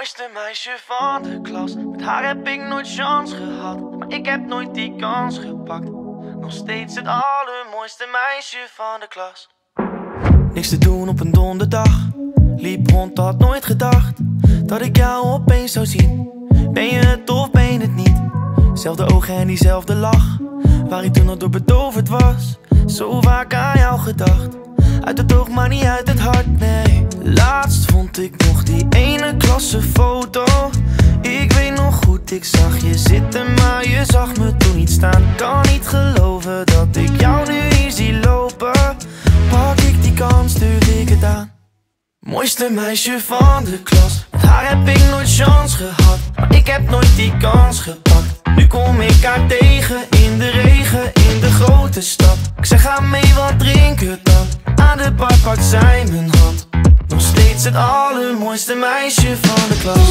Mooiste meisje van de klas. Met haar heb ik nooit chance gehad, maar ik heb nooit die kans gepakt. Nog steeds het allermooiste meisje van de klas. Niks te doen op een donderdag. Liep rond, had nooit gedacht dat ik jou opeens zou zien. Ben je het of ben je het niet? Zelfde ogen en diezelfde lach, waar ik toen al door betoverd was. Zo vaak aan jou gedacht. Uit het oog, maar niet uit het hart, nee. Laatst vond ik nog die ene klassenfoto. Ik weet nog goed, ik zag je zitten, maar je zag me toen niet staan. Kan niet geloven dat ik jou nu hier zie lopen. Pak ik die kans, durf ik het aan. Mooiste meisje van de klas. Met haar heb ik nooit chance gehad, maar ik heb nooit die kans gepakt. Nu kom ik haar tegen in de regen in de grote stad. Ik zeg ga mee, wat drinken dan? Aan de bar pakt zij mijn hand. Nog steeds het allermooiste meisje van de klas.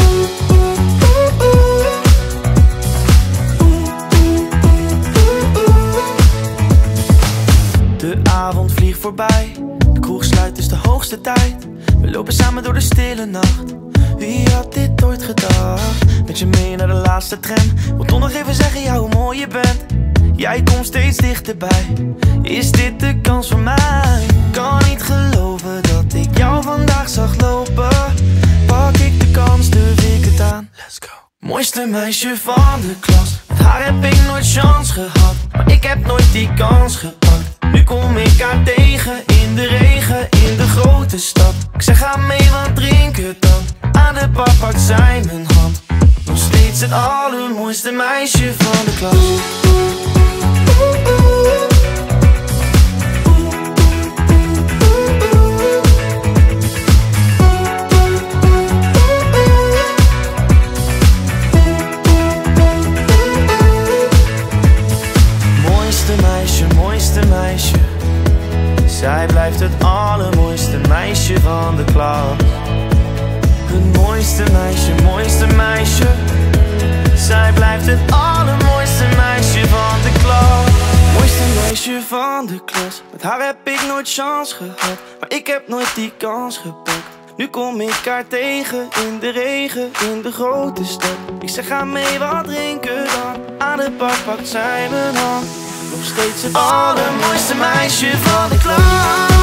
De avond vliegt voorbij, de kroeg sluit, is de hoogste tijd. We lopen samen door de stille nacht. Wie had dit ooit gedacht? Met je mee naar de laatste tram. Wil toch nog even zeggen, ja, hoe mooi je bent. Jij komt steeds dichterbij. Is dit de kans voor mij? Kan niet geloven dat ik jou vandaag zag lopen. Pak ik de kans, durf ik het aan. Let's go. Mooiste meisje van de klas. Met haar heb ik nooit chance gehad, maar ik heb nooit die kans gepakt. Nu kom ik haar tegen in de regen in de grote stad. Ik zeg ga mee, wat drinken dan? Aan de bar pakt zij mijn hand. Nog steeds het allermooiste meisje van de klas. Mooiste meisje. Zij blijft het allermooiste meisje van de klas. Het mooiste meisje. Zij blijft het allermooiste meisje van de klas. Mooiste meisje van de klas. Met haar heb ik nooit chance gehad, maar ik heb nooit die kans gepakt. Nu kom ik haar tegen in de regen in de grote stad. Ik zeg ga mee, wat drinken dan? Aan de bar pakt zij mijn hand. Nog steeds het allermooiste meisje van de klas.